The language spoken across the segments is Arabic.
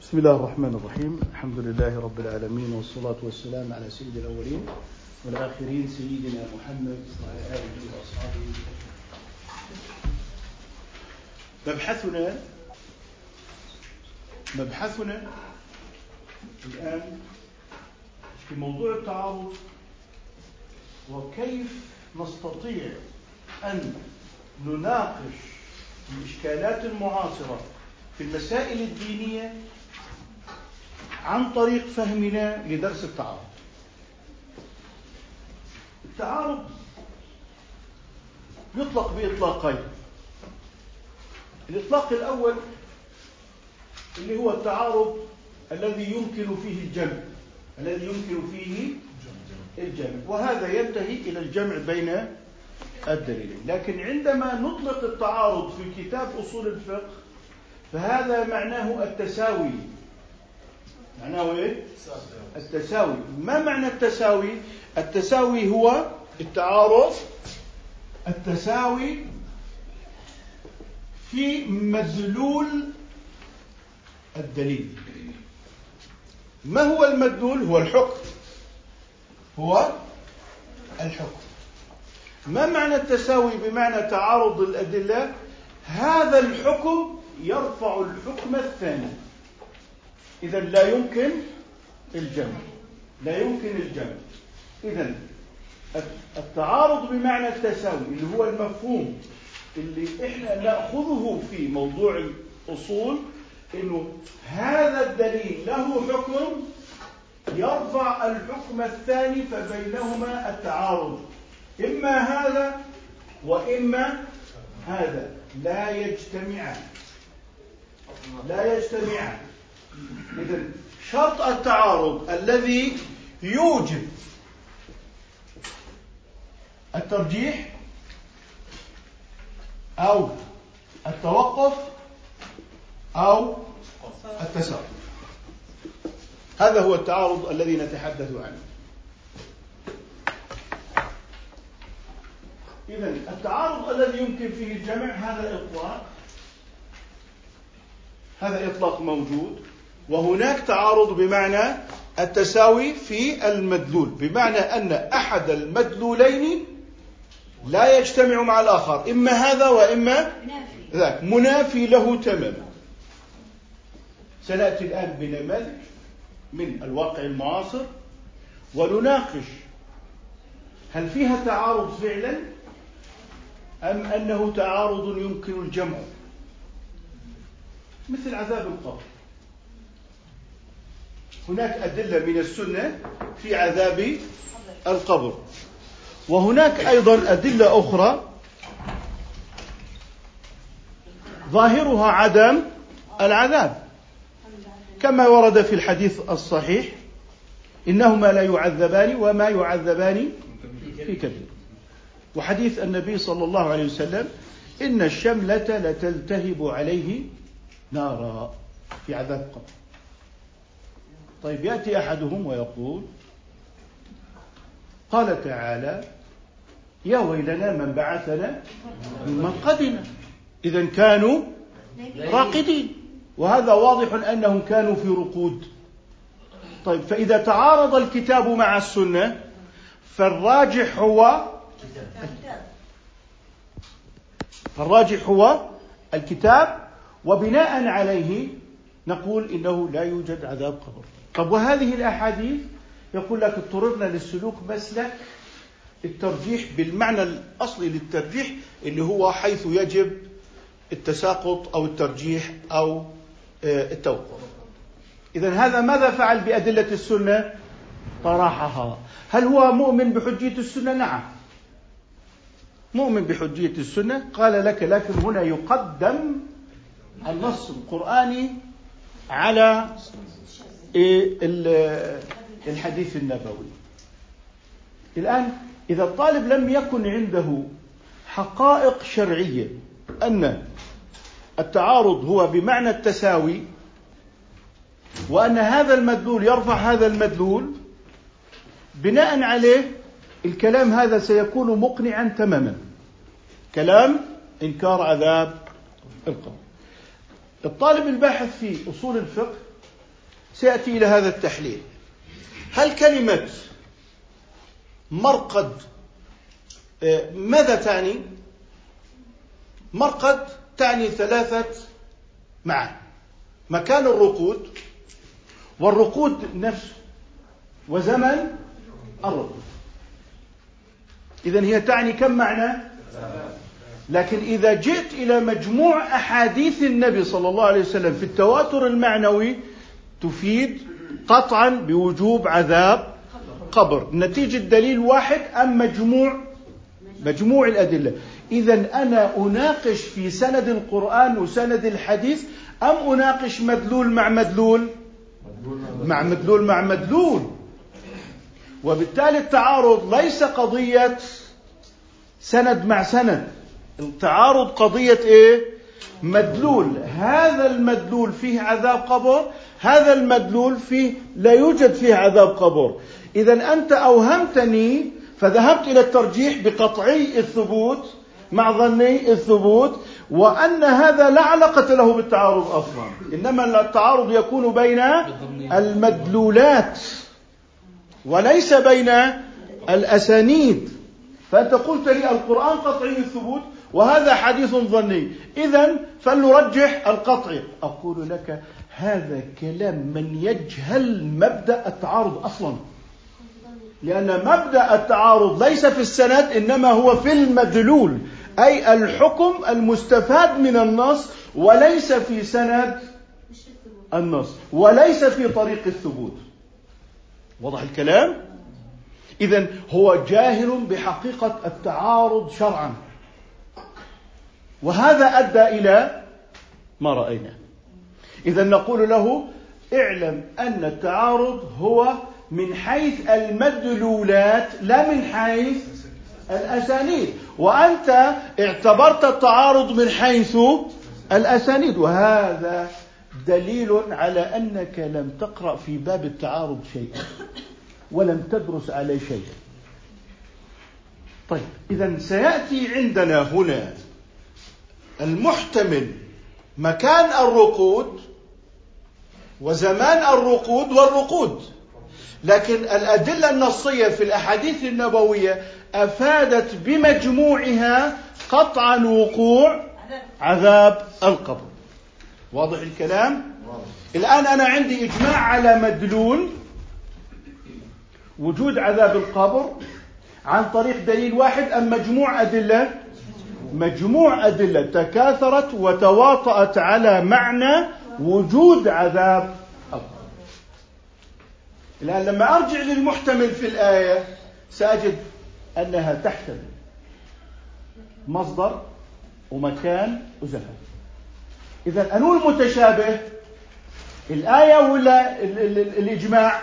بسم الله الرحمن الرحيم. الحمد لله رب العالمين، والصلاة والسلام على سيد الأولين والآخرين سيدنا محمد وعلى آله وأصحابه. مبحثنا الآن في موضوع التعارض، وكيف نستطيع أن نناقش الإشكالات المعاصرة في المسائل الدينية عن طريق فهمنا لدرس التعارض. التعارض يطلق بإطلاقين. الإطلاق الأول اللي هو التعارض الذي يمكن فيه الجمع، وهذا ينتهي إلى الجمع بين الدليلين. لكن عندما نطلق التعارض في كتاب أصول الفقه فهذا معناه التساوي. معناه إيه؟ التساوي. ما معنى التساوي؟ التساوي هو التعارض، التساوي في مدلول الدليل. ما هو المدلول؟ هو الحكم. ما معنى التساوي؟ بمعنى تعارض الأدلة، هذا الحكم يرفع الحكم الثاني، إذا لا يمكن الجمع. إذا التعارض بمعنى التساوي اللي هو المفهوم اللي إحنا نأخذه في موضوع الأصول، إنه هذا الدليل له حكم يرفع الحكم الثاني، فبينهما التعارض، إما هذا وإما هذا، لا يجتمعان. إذن شرط التعارض الذي يوجب الترجيح أو التوقف أو التساوي، هذا هو التعارض الذي نتحدث عنه. إذن التعارض الذي يمكن فيه الجمع هذا إطلاق موجود. وهناك تعارض بمعنى التساوي في المدلول، بمعنى أن أحد المدلولين لا يجتمع مع الآخر، إما هذا وإما ذاك، منافي له تماما. سنأتي الآن بنماذج من الواقع المعاصر ونناقش هل فيها تعارض فعلا أم أنه تعارض يمكن الجمع، مثل عذاب القبر. هناك أدلة من السنة في عذاب القبر، وهناك أيضا أدلة أخرى ظاهرها عدم العذاب، كما ورد في الحديث الصحيح: إنهما لا يعذبان وما يعذبان في كبير. وحديث النبي صلى الله عليه وسلم: إن الشملة لتلتهب عليه نارا، في عذاب القبر. طيب، يأتي أحدهم ويقول: قال تعالى: يا ويلنا من بعثنا من مرقدنا. إذن كانوا راقدين، وهذا واضح أنهم كانوا في رقود. طيب، فإذا تعارض الكتاب مع السنة فالراجح هو الكتاب، وبناء عليه نقول إنه لا يوجد عذاب قبر. طب، وهذه الأحاديث يقول لك اضطررنا للسلوك مسلك الترجيح بالمعنى الأصلي للترجيح، اللي هو حيث يجب التساقط أو الترجيح أو التوقف. إذن هذا ماذا فعل بأدلة السنة؟ طرحها. هل هو مؤمن بحجية السنة؟ نعم، مؤمن بحجية السنة. قال لك: لكن هنا يقدم النص القرآني على الحديث النبوي. الآن إذا الطالب لم يكن عنده حقائق شرعية أن التعارض هو بمعنى التساوي، وأن هذا المدلول يرفع هذا المدلول، بناء عليه الكلام هذا سيكون مقنعا تماما، كلام إنكار عذاب القبر. الطالب الباحث في أصول الفقه سيأتي إلى هذا التحليل. هل كلمة مرقد ماذا تعني؟ مرقد تعني 3 معاني: مكان الرقود، والرقود نفسه، وزمن الرقود. إذن هي تعني كم معنى؟ لكن إذا جئت إلى مجموع أحاديث النبي صلى الله عليه وسلم في التواتر المعنوي تفيد قطعا بوجوب عذاب قبر، نتيجة دليل واحد أم مجموع الأدلة. إذن أنا أناقش في سند القرآن وسند الحديث، أم أناقش مدلول مع مدلول مع مدلول. وبالتالي التعارض ليس قضية سند مع سند، التعارض قضية مدلول. هذا المدلول فيه عذاب قبر، هذا المدلول فيه لا يوجد فيه عذاب قبر. إذن أنت أوهمتني فذهبت إلى الترجيح بقطعي الثبوت مع ظني الثبوت، وأن هذا لا علاقة له بالتعارض أصلا، إنما التعارض يكون بين المدلولات وليس بين الأسانيد. فأنت قلت لي القرآن قطعي الثبوت وهذا حديث ظني، إذن فلنرجح القطعي. أقول لك هذا كلام من يجهل مبدأ التعارض أصلا، لأن مبدأ التعارض ليس في السند إنما هو في المدلول، أي الحكم المستفاد من النص، وليس في سند النص، وليس في طريق الثبوت. واضح الكلام؟ إذن هو جاهل بحقيقة التعارض شرعا، وهذا أدى إلى ما رأينا. إذن نقول له اعلم أن التعارض هو من حيث المدلولات لا من حيث الأسانيد، وأنت اعتبرت التعارض من حيث الأسانيد، وهذا دليل على أنك لم تقرأ في باب التعارض شيئا ولم تدرس عليه شيئا. طيب، إذن سيأتي عندنا هنا المحتمل مكان الرقود وزمان الرقود والرقود، لكن الأدلة النصية في الأحاديث النبوية أفادت بمجموعها قطعا وقوع عذاب القبر. واضح الكلام؟ الآن أنا عندي إجماع على مدلول وجود عذاب القبر عن طريق دليل واحد أم مجموع أدلة؟ مجموع أدلة تكاثرت وتواطأت على معنى وجود عذاب القبر. الآن لما أرجع للمحتمل في الآية سأجد أنها تحتمل مصدر ومكان وزمان. إذن أنو المتشابه؟ الآية ولا الإجماع؟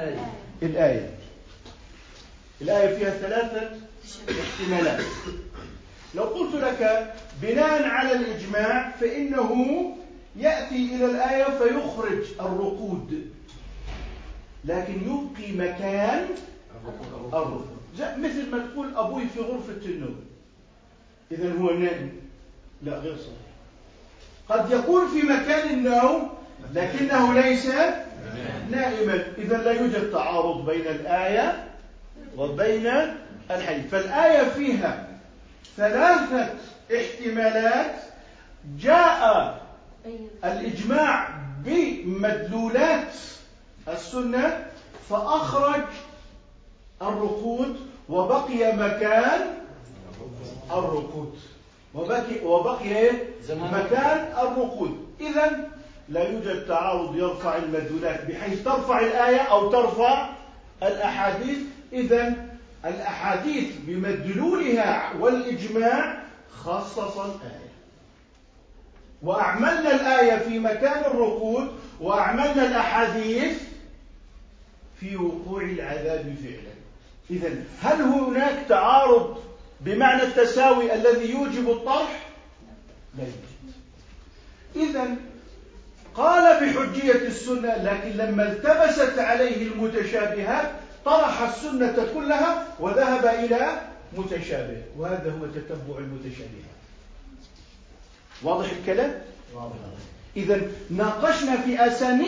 الآية فيها 3 احتمالات. لو قلت لك بناء على الإجماع فإنه يأتي إلى الآية فيخرج الرقود لكن يبقي مكان الرقود، مثل ما تقول أبوي في غرفة النوم، إذن هو نائم؟ لا، غير صحيح. قد يكون في مكان النوم لكنه ليس نائما، إذن لا يوجد تعارض بين الآية وبين الحديث. فالآية فيها 3 احتمالات، جاء الإجماع بمدلولات السنة فأخرج الرقود وبقي مكان الرقود، وبقي مكان الرقود. إذن لا يوجد تعارض يرفع المدلولات بحيث ترفع الآية أو ترفع الأحاديث. إذن الأحاديث بمدلولها والإجماع خصص الآية، وأعملنا الآية في مكان الرقود وأعملنا الأحاديث في وقوع العذاب فعلا. إذن هل هناك تعارض بمعنى التساوي الذي يوجب الطرح؟ لا يوجد. إذن قال بحجية السنة، لكن لما التبست عليه المتشابهات طرح السنة كلها وذهب إلى متشابه، وهذا هو تتبع المتشابهات. واضح الكلام؟ واضح. إذن ناقشنا في أسانيد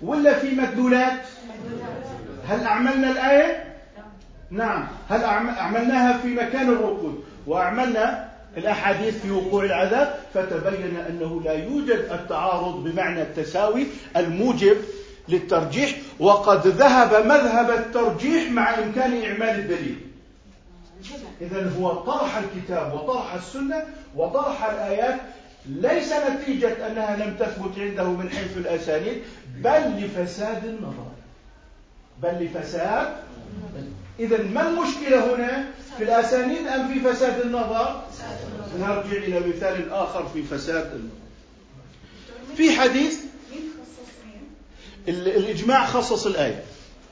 ولا في مدلولات؟ هل أعملنا الآية؟ نعم. هل أعملناها في مكان الركود وأعملنا الأحاديث في وقوع العذاب؟ فتبين أنه لا يوجد التعارض بمعنى التساوي الموجب للترجيح، وقد ذهب مذهب الترجيح مع إمكان إعمال الدليل. إذن هو طرح الكتاب وطرح السنة وطرح الآيات ليس نتيجة أنها لم تثبت عنده من حيث الأسانيد، بل لفساد النظر، بل لفساد. إذن ما المشكلة هنا؟ في الأسانيد أم في فساد النظر؟ نرجع إلى مثال آخر في فساد النظر. في حديث الإجماع خصص الآية،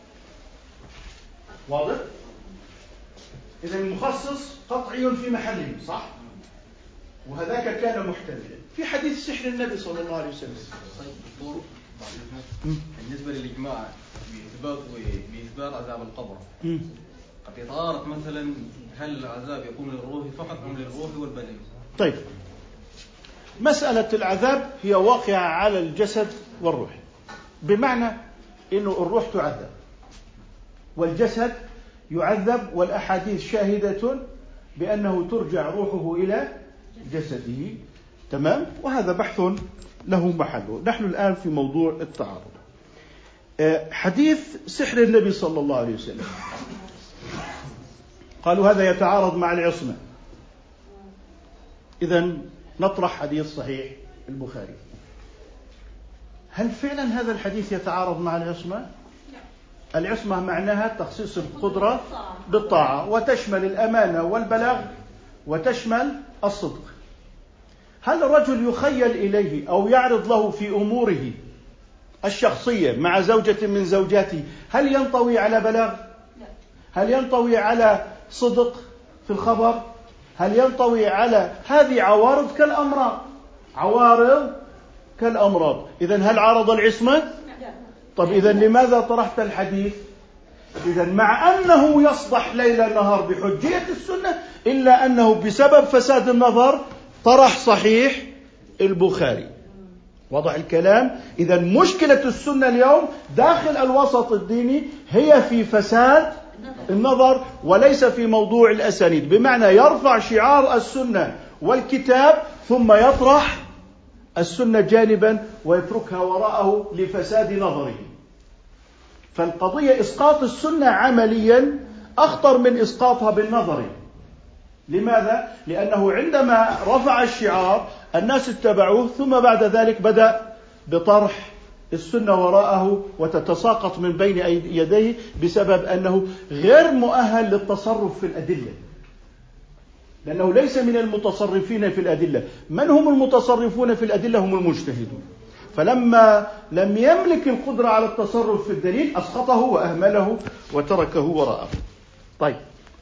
واضح؟ إذا المخصص قطعي في محله، صح؟ وهذاك كان محتملا. في حديث سحر النبي صلى الله عليه وسلم. دكتور بالنسبة للإجماع بإثبات عذاب القبر، قد يتعارض مثلا هل العذاب يكون للروح فقط أم للروح والبدن؟ طيب، مسألة العذاب هي واقعة على الجسد والروح، بمعنى إنه الروح تعذب والجسد يعذب، والأحاديث شاهدة بأنه ترجع روحه إلى جسده. تمام؟ وهذا بحث له محله. نحن الآن في موضوع التعارض. حديث سحر النبي صلى الله عليه وسلم، قالوا هذا يتعارض مع العصمة. إذن نطرح حديث صحيح البخاري. هل فعلا هذا الحديث يتعارض مع العصمة؟ العصمة معناها تخصيص القدرة بالطاعة، وتشمل الأمانة والبلاغ وتشمل الصدق. هل الرجل يخيل إليه أو يعرض له في أموره الشخصية مع زوجة من زوجاته هل ينطوي على بلاغ؟ هل ينطوي على صدق في الخبر؟ هل ينطوي على هذه عوارض كالأمراض، عوارض كالأمراض. إذن هل عارض العصمة؟ طب إذن لماذا طرحت الحديث؟ إذن مع أنه يصدح ليل نهار بحجية السنة، إلا أنه بسبب فساد النظر طرح صحيح البخاري. وضع الكلام. إذن مشكلة السنة اليوم داخل الوسط الديني هي في فساد النظر وليس في موضوع الأسانيد، بمعنى يرفع شعار السنة والكتاب ثم يطرح السنة جانبا ويتركها وراءه لفساد نظره. فالقضية إسقاط السنة عمليا أخطر من إسقاطها بالنظر. لماذا؟ لأنه عندما رفع الشعار الناس اتبعوه، ثم بعد ذلك بدأ بطرح السنة وراءه وتتساقط من بين يديه بسبب أنه غير مؤهل للتصرف في الأدلة، لأنه ليس من المتصرفين في الأدلة. من هم المتصرفون في الأدلة؟ هم المجتهدون. فلما لم يملك القدرة على التصرف في الدليل أسقطه وأهمله وتركه وراءه. طيب،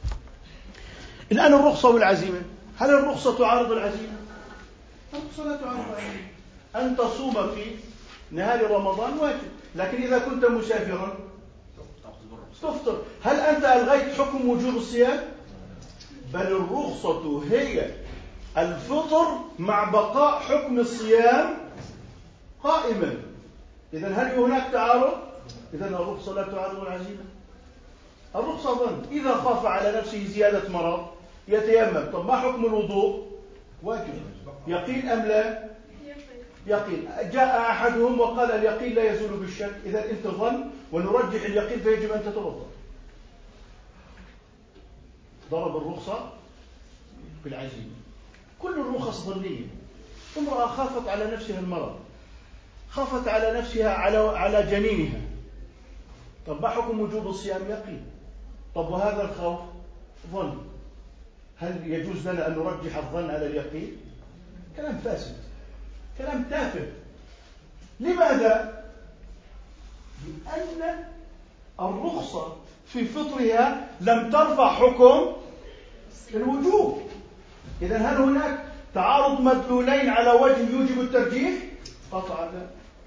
الآن الرخصة والعزيمة. هل الرخصة تعارض العزيمة؟ الرخصة لا تعارض العزيمة. أن تصوم في نهار رمضان واجب، لكن إذا كنت مسافرا تفطر. هل أنت ألغيت حكم وجوب الصيام؟ بل الرخصة هي الفطر مع بقاء حكم الصيام قائما. إذن هل هناك تعارض؟ إذن الرخصة لا تعارض العزيمة. الرخصة ظن، إذا خاف على نفسه زيادة مرض يتيمم. طب ما حكم الوضوء؟ واجب. يقين أم لا؟ يقين. جاء أحدهم وقال اليقين لا يزول بالشك. إذا أنت ظن ونرجح اليقين فيجب أن تتوضأ. ضرب الرخصة بالعزيمة. كل الرخص ظنية. امرأة خافت على نفسها المرض، خافت على نفسها على جنينها. طب ما حكم وجوب الصيام؟ يقين. طب وهذا الخوف ظن، هل يجوز لنا أن نرجح الظن على اليقين؟ كلام فاسد، كلام تافه. لماذا؟ لأن الرخصة في فطرها لم ترفع حكم الوجوب. إذن هل هناك تعارض مدلولين على وجه يوجب الترجيح؟ قطعا لا،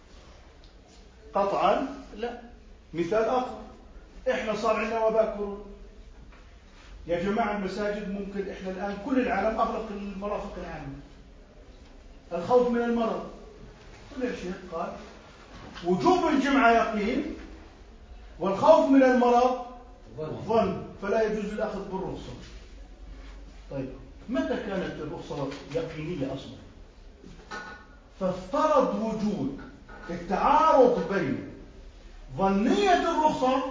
قطعا لا. مثال آخر، إحنا صار عندنا وباء كورونا يا جماعة. المساجد ممكن إحنا الآن كل العالم أغلق المرافق العامة، الخوف من المرض. كل شيء قال وجوب الجمعة يقين، والخوف من المرض ظن، فلا يجوز الأخذ بالرخصة. طيب متى كانت الرخصة يقينية أصلا؟ فافترض وجود التعارض بين ظنية الرخصة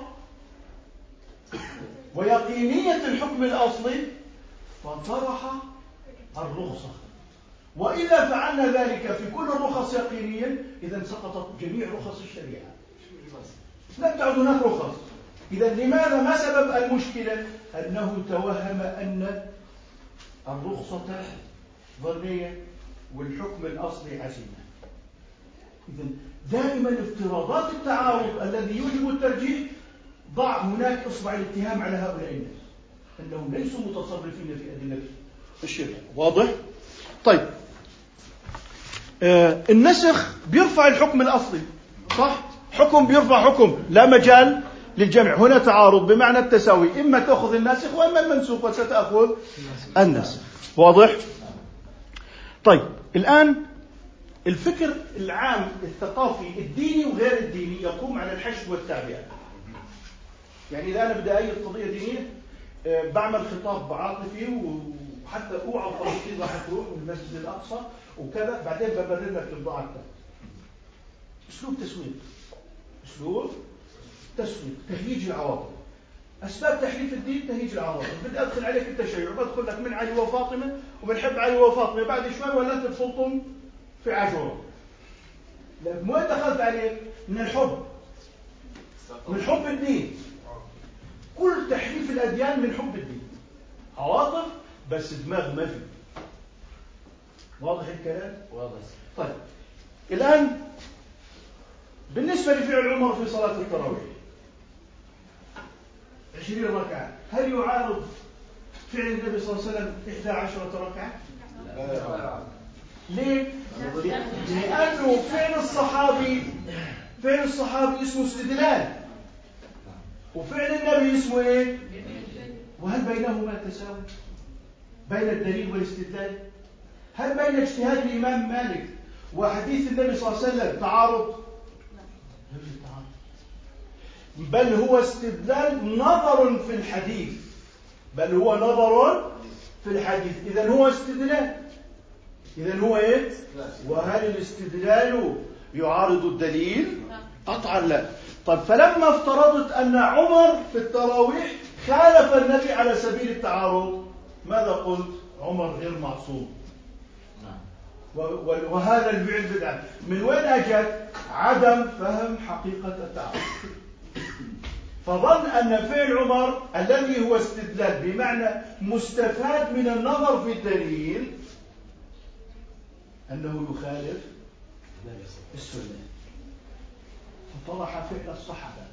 ويقينية الحكم الأصلي فطرح الرخصة. وإذا فعلنا ذلك في كل الرخص يقينيا إذا سقطت جميع رخص الشريعة، لم تعد هناك رخص. إذا لماذا؟ ما سبب المشكلة؟ أنه توهم أن الرخصة ظنية والحكم الأصلي عزيمة. إذا دائما افتراضات التعارض الذي يوجب الترجيح ضع هناك إصبع الاتهام على هؤلاء الناس أنهم ليسوا متصرفين في أدلة الشريعة. واضح؟ طيب النسخ بيرفع الحكم الأصلي، صح؟ حكم بيرفع حكم، لا مجال للجمع. هنا تعارض بمعنى التساوي، إما تأخذ الناسخ وإما المنسوخ، وستأخذ النسخ. واضح؟ طيب الآن الفكر العام الثقافي الديني وغير الديني يقوم على الحشد والتعبئة. يعني إذا أنا بدي أيد قضية دينية بعمل خطاب عاطفي، وحتى أوعى فلسطين راح تروح والمسجد الأقصى وكذا، بعدين ببرر لك البضاعة بتاعتك. أسلوب تسويق، أسلوب تسويق، تهييج العواطف. أسباب تحريف الدين تهييج العواطف. بدي أدخل عليك التشيع، بدخل لك من علي وفاطمة وبنحب علي وفاطمة، بعد شوي ولنت بسلطن في عاشوراء. من وين دخلت عليه؟ من الحب، من حب الدين. كل تحريف الأديان من حب الدين، عواطف بس دماغ ما في. واضح الكلام؟ واضح. طيب الآن بالنسبة لفعل عمر في صلاة التراويح 20 ركعة، هل يعارض فعل النبي صلى الله عليه وسلم 11 ركعة؟ ليه؟ لأنه فعل الصحابي اسمه استدلال، وفعل النبي اسمه ايه؟ وهل بينهما تساوي؟ بين الدليل والاستدلال؟ هل بين اجتهاد الإمام مالك وحديث النبي صلى الله عليه وسلم تعارض؟ بل هو استدلال نظر في الحديث، بل هو نظر في الحديث. إذن هو استدلال. إذن هو إيه؟ وهل الاستدلال يعارض الدليل؟ قطعا لا. طيب فلما افترضت أن عمر في التراويح خالف النبي على سبيل التعارض، ماذا قلت؟ عمر غير معصوم، وهذا الفعل بدعة. من وين أجت؟ عدم فهم حقيقة التعارض. فظن أن فعل عمر الذي هو استدلال بمعنى مستفاد من النظر في الدليل أنه يخالف السنة، فطرح فعل الصحابة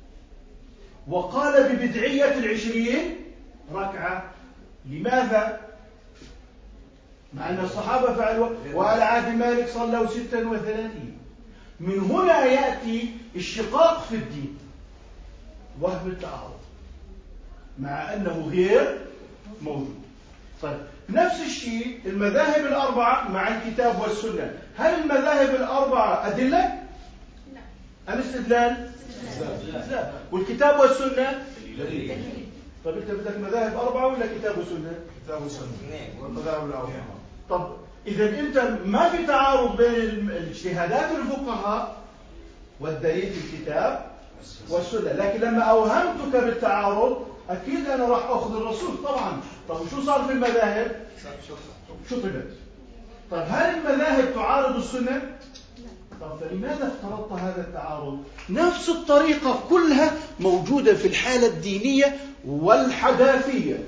وقال ببدعية 20 ركعة. لماذا؟ مع أن الصحابة فعلوا، وعلى عهد مالك صلوا 36. من هنا يأتي الشقاق في الدين، وهم التعارض مع أنه غير موجود. طيب نفس الشيء المذاهب الأربعة مع الكتاب والسنة. هل المذاهب الأربعة أدلة؟ أم استدلال؟ لا. والكتاب والسنة؟ طيب أنت بدك مذاهب أربعة ولا كتاب وسنة؟ كتاب وسنة والمذاهب الأربعة. طب إذا أنت ما في تعارض بين الاجتهادات الفقهاء والدليل في الكتاب والسنة، لكن لما أوهمتك بالتعارض أكيد أنا راح أخذ الرسول طبعا. طب شو صار في المذاهب؟ شطبت. طب هل المذاهب تعارض السنة؟ طب فلماذا افترضت هذا التعارض؟ نفس الطريقة كلها موجودة في الحالة الدينية والحداثية.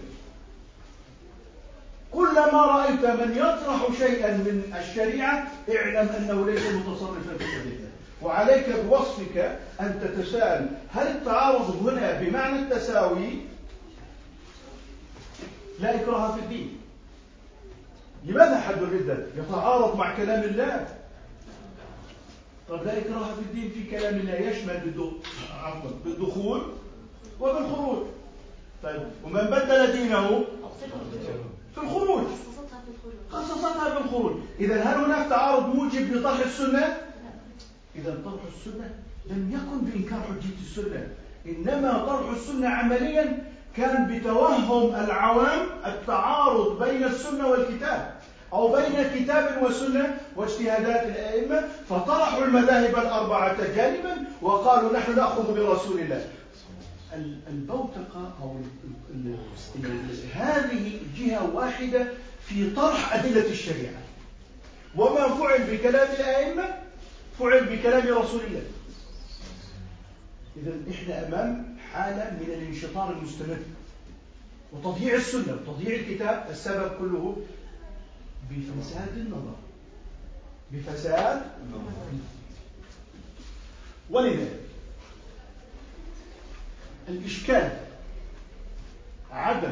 كلما رأيت من يطرح شيئا من الشريعة اعلم أنه ليس متصرفا في الشريعة، وعليك بوصفك أن تتساءل هل التعارض هنا بمعنى التساوي؟ لا إكراه في الدين. لماذا حد الردة يتعارض مع كلام الله؟ طب لا إكراه في الدين في كلام الله يشمل بالدخول وبالخروج. طيب ومن بدل دينه في الخروج خصصتها بالخروج. إذا هل هناك تعارض موجب لطرح السنة؟ إذا طرح السنة لم يكن بإنكار حجية السنة، إنما طرح السنة عمليا كان بتوهم العوام التعارض بين السنة والكتاب أو بين كتاب وسنة واجتهادات الأئمة، فطرحوا المذاهب الأربعة جانبا وقالوا نحن نأخذ برسول الله. البوتقة أو هذه جهة واحدة في طرح أدلة الشريعة، وما فعل بكلام الأئمة فعل بكلام رسول الله. إذا إحنا أمام حالة من الانشطار المستمر وتضييع السنة وتضييع الكتاب. السبب كله بفساد النظر، بفساد النظر. ولذلك الإشكال عدم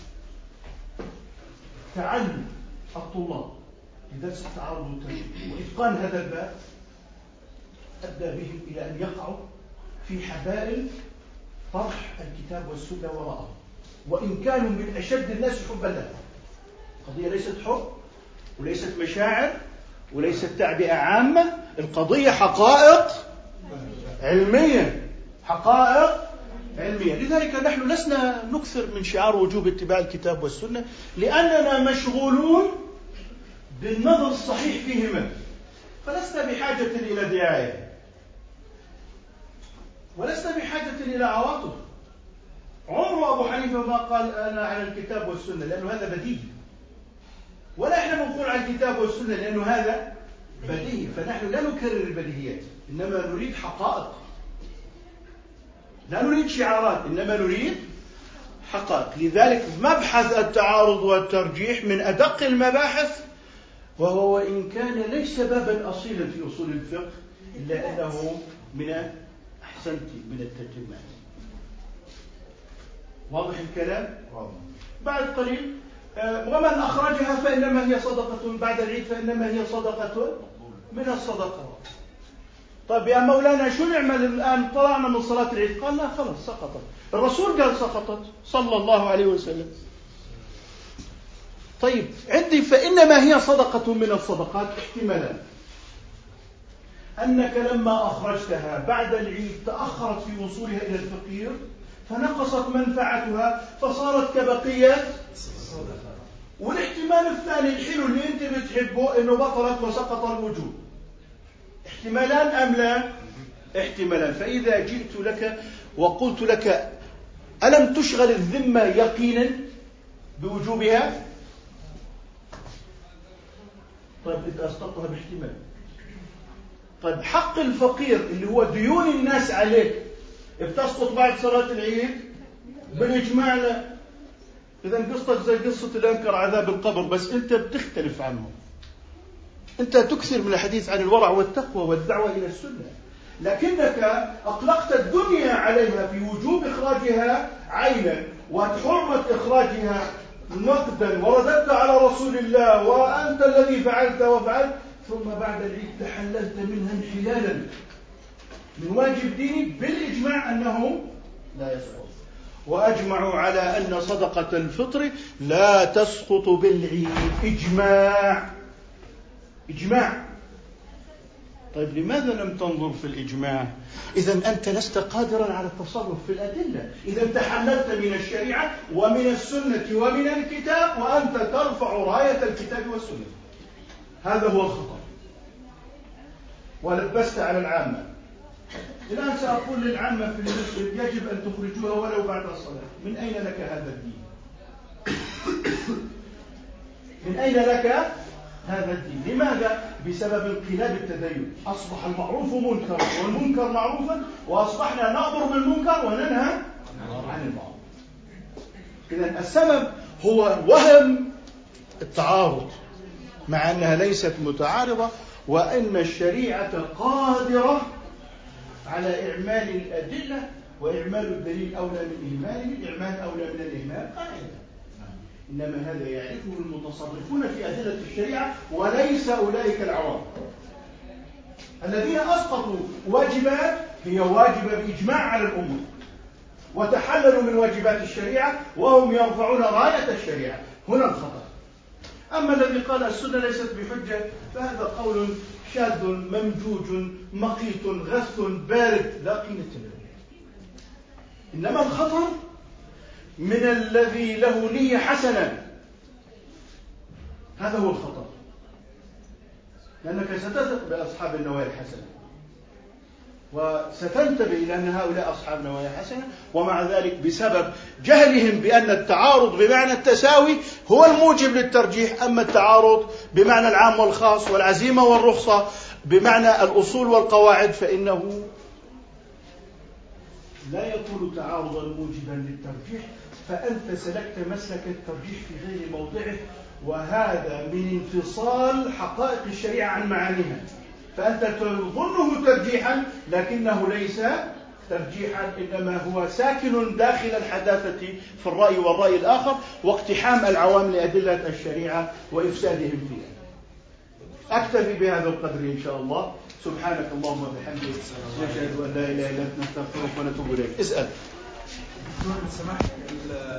تعلم الطلاب لدرس التعارض والترجيح وإتقان هذا الباب أدى بهم إلى أن يقعوا في حبائل طرح الكتاب والسنة وراءه، وإن كانوا من أشد الناس حبا له. القضية ليست حب وليست مشاعر وليست تعبئة عامة، القضية حقائق علمية، حقائق علمية. لذلك نحن لسنا نكثر من شعار وجوب اتباع الكتاب والسنة، لأننا مشغولون بالنظر الصحيح فيهما، فلسنا بحاجة إلى دعاية ولسنا بحاجة إلى عواطف. عمر أبو حنيفة ما قال أنا على الكتاب والسنة لأنه هذا بديهي، ولا إحنا نقول على الكتاب والسنة لأنه هذا بديهي. فنحن لا نكرر البديهيات، إنما نريد حقائق، لا نريد شعارات، إنما نريد حقائق. لذلك مبحث التعارض والترجيح من أدق المباحث، وهو وإن كان ليس بابا أصيلا في أصول الفقه إلا أنه من من التتمات. واضح الكلام؟ بعد قليل ومن أخرجها فإنما هي صدقة بعد العيد، فإنما هي صدقة من الصدقات. طيب يا مولانا شو نعمل الآن؟ طلعنا من صلاة العيد. قال لا خلاص سقطت. الرسول قال سقطت صلى الله عليه وسلم. طيب عندي فإنما هي صدقة من الصدقات، احتمالا أنك لما أخرجتها بعد العيد تأخرت في وصولها إلى الفقير فنقصت منفعتها فصارت كبقية. والاحتمال الثاني الحلو اللي أنت بتحبه إنه بطلت وسقط الوجوب. احتمالان أم لا؟ احتمالان. فإذا جئت لك وقلت لك ألم تشغل الذمة يقينا بوجوبها؟ طيب أنت أسقطها باحتمال. طيب حق الفقير اللي هو ديون الناس عليك بتسقط بعد صلاة العيد بالإجماع لا. إذا قصتك زي قصة اللي أنكر عذاب القبر، بس أنت بتختلف عنهم. أنت تكثر من الحديث عن الورع والتقوى والدعوة إلى السنة، لكنك أطلقت الدنيا عليها في وجوب إخراجها عينا وحرمة إخراجها نقدا، ورددت على رسول الله وأنت الذي فعلت وفعلت، ثم بعد العيد تحللت منها انحلالا من واجب ديني بالإجماع أنه لا يسقط. وأجمعوا على أن صدقة الفطر لا تسقط بالعيد. إجماع. طيب لماذا لم تنظر في الإجماع؟ إذا أنت لست قادرا على التصرف في الأدلة، إذا تحللت من الشريعة ومن السنة ومن الكتاب وأنت ترفع راية الكتاب والسنة. هذا هو الخطأ، ولبست على العامة. الآن سأقول للعامة في المسجد يجب أن تخرجوها ولو بعد الصلاة. من أين لك هذا الدين؟ من أين لك هذا الدين؟ لماذا؟ بسبب انقلاب التدين. أصبح المعروف منكرا والمنكر معروفا، وأصبحنا نأمر بالمنكر وننهى عن المعروف. إذن السبب هو وهم التعارض، مع أنها ليست متعارضة، وأن الشريعة قادرة على إعمال الأدلة، وإعمال الدليل أولى من إهماله، الإعمال أولى من الإهمال قاعدة. إنما هذا يعرفه المتصرفون في أدلة الشريعة وليس أولئك العوام الذين أسقطوا واجبات هي واجبة بإجماع على الأمة وتحللوا من واجبات الشريعة وهم يرفعون راية الشريعة. هنا الخطأ. أما الذي قال السنة ليست بحجة فهذا قول شاذ ممجوج مقيت غث بارد لا قيمة له. إنما الخطر من الذي له نية حسنة، هذا هو الخطر، لأنك ستثق بأصحاب النوايا الحسنة وستنتبه إلى أن هؤلاء أصحاب نوايا حسنة، ومع ذلك بسبب جهلهم بأن التعارض بمعنى التساوي هو الموجب للترجيح، أما التعارض بمعنى العام والخاص والعزيمة والرخصة بمعنى الأصول والقواعد فإنه لا يكون تعارضا موجبا للترجيح، فأنت سلكت مسلك الترجيح في غير موضعه، وهذا من انفصال حقائق الشريعة عن معانيها. فأنت تظنه ترجيحا لكنه ليس ترجيحا، إنما هو ساكن داخل الحداثة في الرأي والرأي الآخر واقتحام العوام لأدلة الشريعة وإفسادهم فيها. أكتفي بهذا القدر إن شاء الله. سبحانك اللهم وبحمدك نشهد أن لا إله إلا أنت نستغفرك ونتوب إليك. اسأل. دكتور، لو سمحت